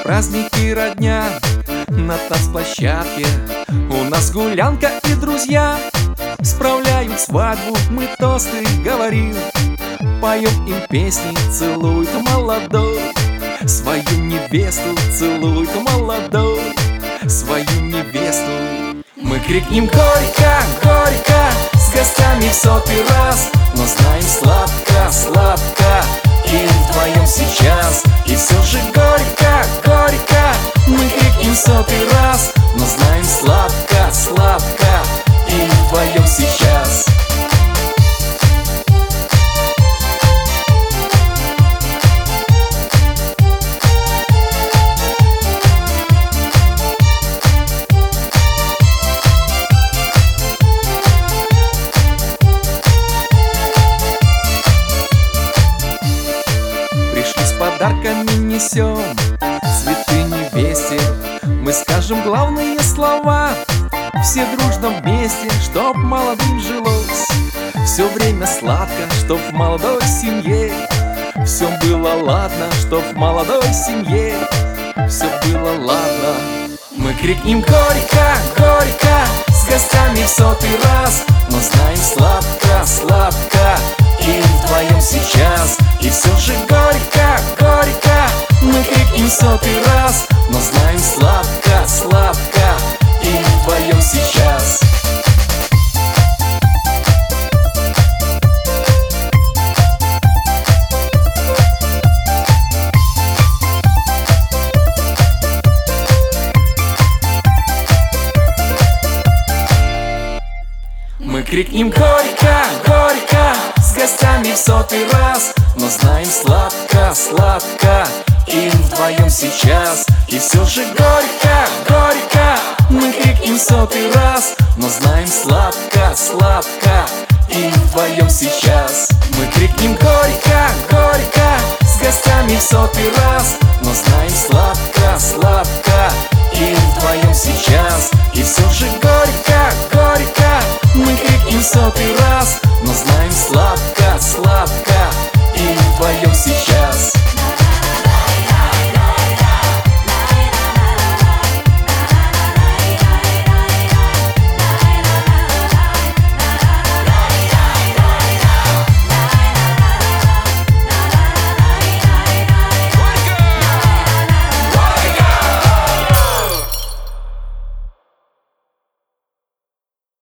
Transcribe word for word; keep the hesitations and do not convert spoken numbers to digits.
Праздники, родня на танцплощадке, у нас гулянка и друзья справляют свадьбу, мы тосты говорим, поем им песни, целует молодой свою невесту, целует молодой свою невесту. Мы крикнем горько, горько, с гостями в сотый раз, но знаем сладко, сладко, и вдвоем сейчас. И все же горько, горько, мы крикнем в сотый раз, но знаем сладко, сладко, и вдвоем сейчас. Подарками несем цветы невесте, мы скажем главные слова, все дружно вместе, чтоб молодым жилось все время сладко, чтоб в молодой семье все было ладно, чтоб в молодой семье все было ладно. Мы крикнем горько, горько, с гостями в сотый раз, но знаем сладко, сладко, и вдвоем сейчас. И все же горько, горько, мы крикнем в сотый раз, но знаем сладко, сладко, и вдвоем сейчас. Мы крикнем горько, горько, с гостями в сотый раз, но знаем сладко, сладко, и вдвоем сейчас. И все же горько, горько, мы крикнем в сотый раз, но знаем сладко, сладко, и вдвоем сейчас. Мы крикнем горько, горько, с гостями в сотый раз, но знаем сладко, сладко, и вдвоем сейчас. И все же горько, горько, мы крикнем в сотый раз, но знаем сладко, сладко,